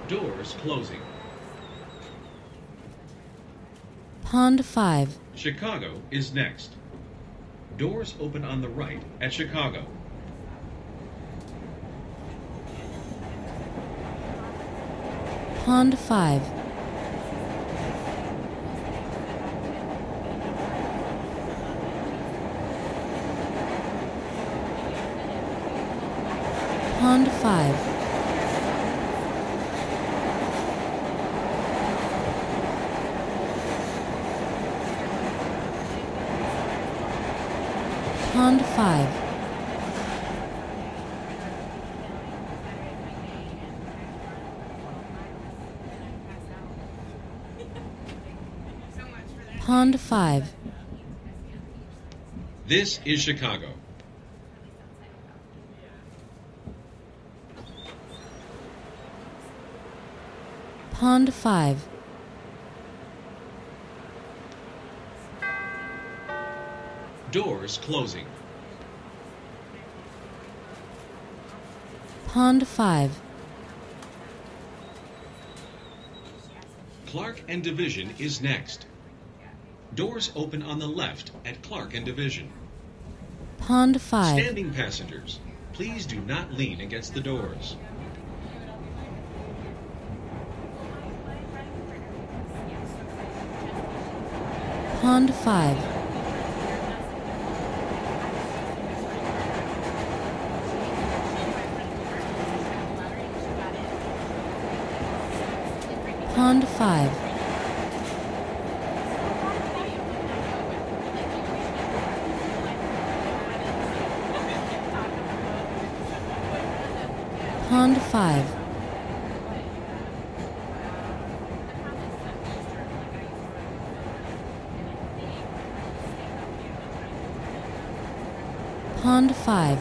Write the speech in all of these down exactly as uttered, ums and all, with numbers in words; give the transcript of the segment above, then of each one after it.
Doors closing. Pond five. Chicago is next. Doors open on the right at Chicago. Pond five. Pond five. Pond five. Pond five. This is Chicago. Pond five. Doors closing. Pond five. Clark and Division is next. Doors open on the left at Clark and Division. Pond five. Standing passengers, please do not lean against the doors. Pond five. Pond five. Pond five. Pond five.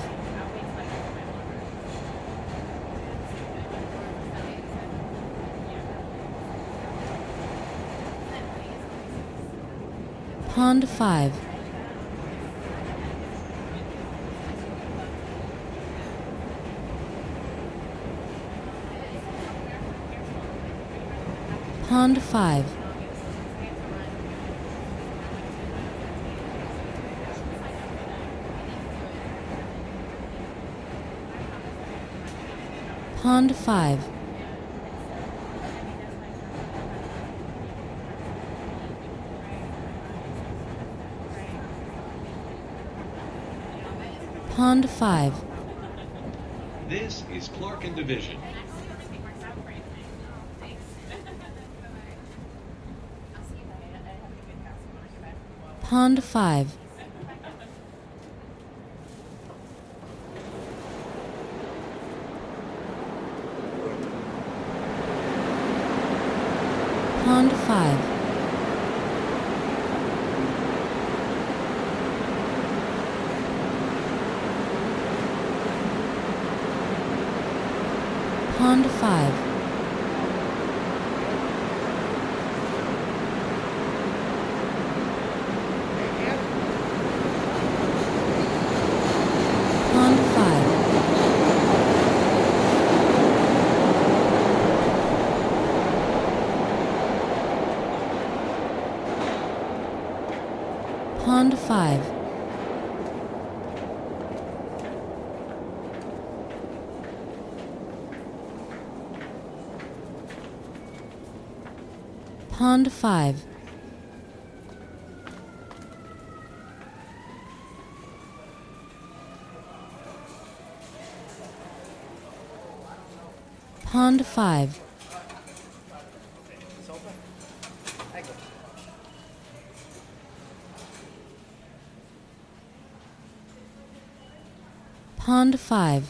Pond five. Pond five. Pond five. Pond five. This is Clark and Division. Pond five. Pond five. Pond five. Pond five. Pond five. Pond five. Pond five. Pond five.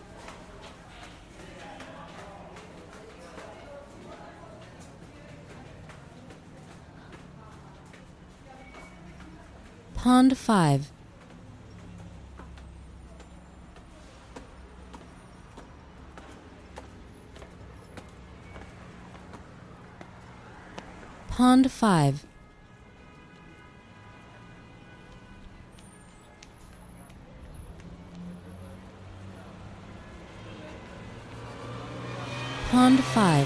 Pond five. Pond five. Pond five.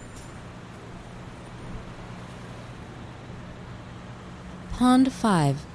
Pond five.